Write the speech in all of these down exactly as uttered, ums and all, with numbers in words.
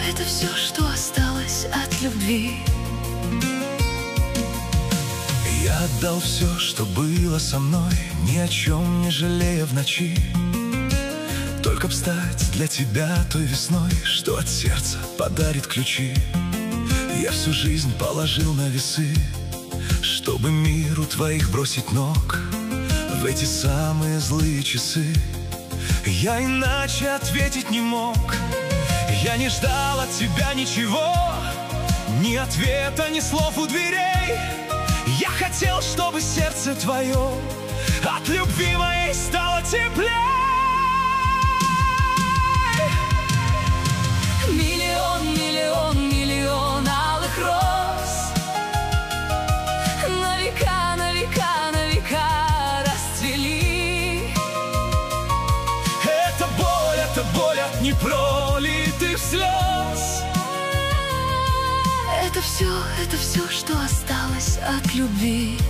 это все, что осталось от любви. Я отдал все, что было со мной, ни о чем не жалея в ночи. Только б стать для тебя той весной, что от сердца подарит ключи. Я всю жизнь положил на весы, чтобы миру твоих бросить ног в эти самые злые часы. Я иначе ответить не мог. Я не ждал от тебя ничего, ни ответа, ни слов у дверей. Я хотел, чтобы сердце твое от любви моей стало теплей. Миллион, миллион, миллион алых роз на века, на века, на века расцвели. Это боль, это боль от непролитых слез. Это все, это все, что осталось от любви.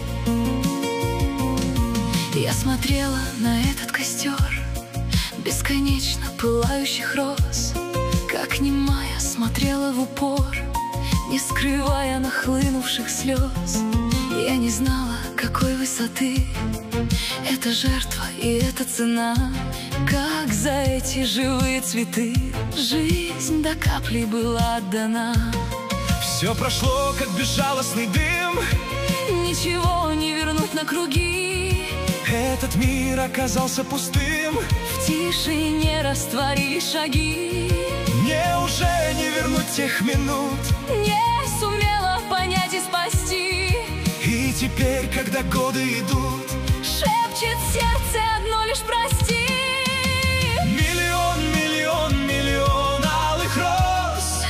Я смотрела на этот костер бесконечно пылающих роз, как немая смотрела в упор, не скрывая нахлынувших слез. Я не знала, какой высоты эта жертва и эта цена, как за эти живые цветы жизнь до капли была отдана. Все прошло, как безжалостный дым, ничего не вернуть на круги. Этот мир оказался пустым, в тишине растворились шаги. Мне уже не вернуть тех минут, не сумела понять и спасти. И теперь, когда годы идут, шепчет сердце одно лишь прости. Миллион, миллион, миллион алых роз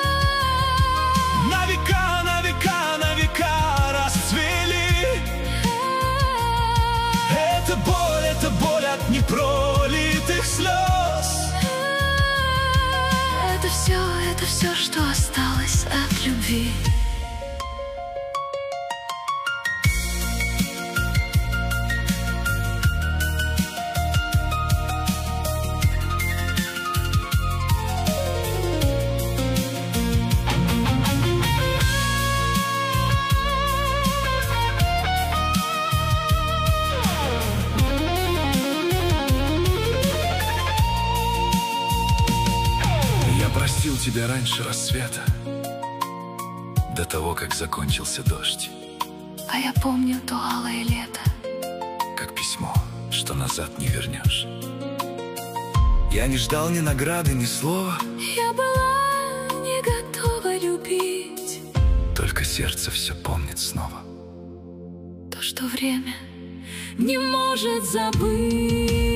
на века, на века, на века расцвели. Это боль, это боль от непролитых слез. Это все, это все, что осталось от любви. Простил тебя раньше рассвета, до того, как закончился дождь. А я помню то алое лето, как письмо, что назад не вернешь. Я не ждал ни награды, ни слова. Я была не готова любить, только сердце все помнит снова то, что время не может забыть.